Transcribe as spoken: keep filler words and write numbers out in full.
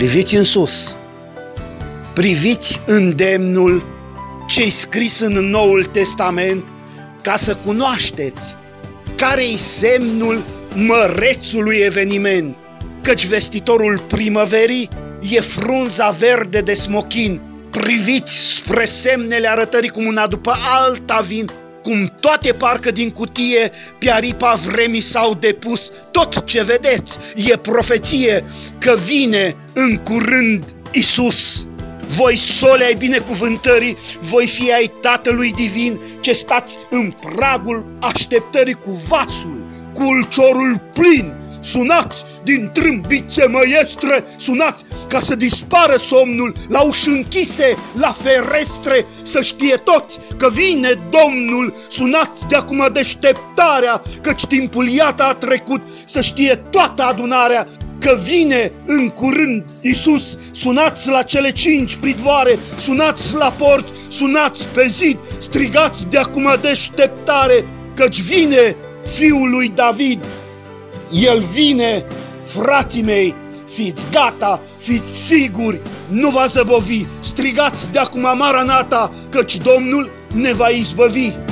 Priviți în sus, priviți îndemnul ce-i scris în Noul Testament, ca să cunoașteți care-i semnul mărețului eveniment, căci vestitorul primăverii e frunza verde de smochin. Priviți spre semnele arătării cum una după alta vin, cum toate parcă din cutie pe aripa vremii s-au depus. Tot ce vedeți e profeție că vine în curând Iisus. Voi sole ai binecuvântării, voi fi ai Tatălui Divin, ce stați în pragul așteptării cu vasul, cu ulciorul plin. Sunați din trâmbițe măiestre, sunați ca să dispară somnul, la uși închise, la ferestre, să știe toți că vine Domnul. Sunați de acum deșteptarea, căci timpul iată a trecut, să știe toată adunarea că vine în curând Iisus. Sunați la cele cinci pridvoare, sunați la port, sunați pe zid, strigați de acum deșteptare, căci vine Fiul lui David. El vine, frații mei, fiți gata, fiți siguri, nu va zăbovi, strigați de acum Maranata, căci Domnul ne va izbăvi.